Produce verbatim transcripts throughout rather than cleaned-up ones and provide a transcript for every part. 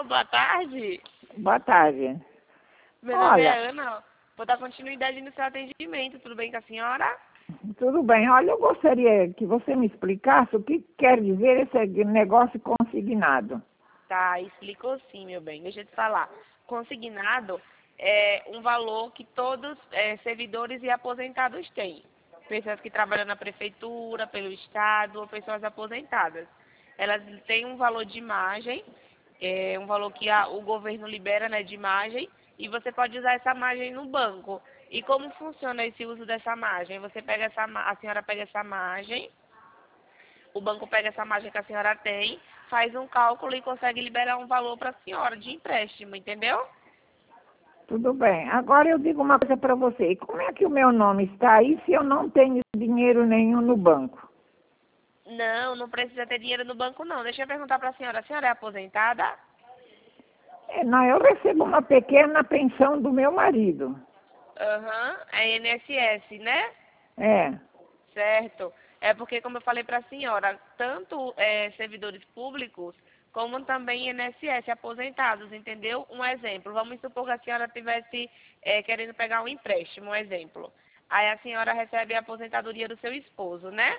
Alô, boa tarde. Boa tarde. Meu nome Olha, é Ana. Vou dar continuidade no seu atendimento. Tudo bem com a senhora? tudo bem. Olha, eu gostaria que você me explicasse o que quer dizer esse negócio consignado. Tá, explicou sim, meu bem. Deixa eu te falar. Consignado é um valor que todos é, servidores e aposentados têm. Pessoas que trabalham na prefeitura, pelo estado, ou pessoas aposentadas. Elas têm um valor de imagem, é um valor que a, o governo libera, né, de imagem, e você pode usar essa margem no banco. E como funciona esse uso dessa margem? Você pega essa, ma- a senhora pega essa margem, o banco pega essa margem que a senhora tem, faz um cálculo e consegue liberar um valor para a senhora de empréstimo, entendeu? Tudo bem. Agora eu digo uma coisa para você. Como é que o meu nome está aí se eu não tenho dinheiro nenhum no banco? Não, não precisa ter dinheiro no banco, não. Deixa eu perguntar para a senhora. A senhora é aposentada? É, não, eu recebo uma pequena pensão do meu marido. Aham, é I N S S, né? É. Certo. É porque, como eu falei para a senhora, tanto é, servidores públicos como também I N S S aposentados, entendeu? Um exemplo, vamos supor que a senhora estivesse é, querendo pegar um empréstimo, um exemplo. Aí a senhora recebe a aposentadoria do seu esposo, né?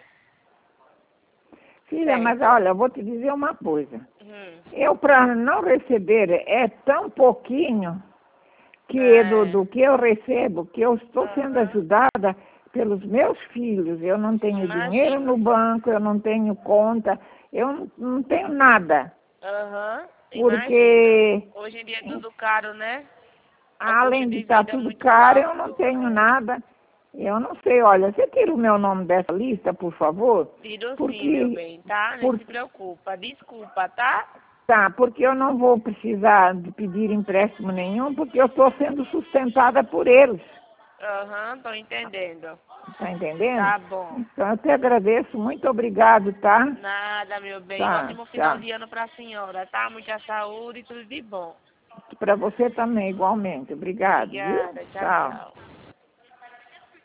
Filha, mas Certo. olha, eu vou te dizer uma coisa. Hum. Eu, para não receber, é tão pouquinho que do, É. do que eu recebo, que eu estou sendo Aham. ajudada pelos meus filhos. Eu não tenho dinheiro Imagino. no banco, eu não tenho conta, eu não, não tenho nada. Aham. Imagino. Porque, Hoje em dia é tudo caro, né? O custo além de de estar vida é tudo muito caro, eu não alto. tenho nada. Eu não sei, olha, você tira o meu nome dessa lista, por favor? Tiro sim, meu Porque, bem, tá? Nem por, se preocupa. Desculpa, tá? tá, porque eu não vou precisar de pedir empréstimo nenhum, porque eu estou sendo sustentada por eles. Aham, tô entendendo. Tá entendendo? Tá bom. Então, eu te agradeço. Muito obrigado, tá? Nada, meu bem. Tá, Ótimo final tchau. de ano pra senhora, tá? Muita saúde e tudo de bom. Para você também, igualmente. Obrigado, viu? Obrigada. Tchau, Tchau. tchau.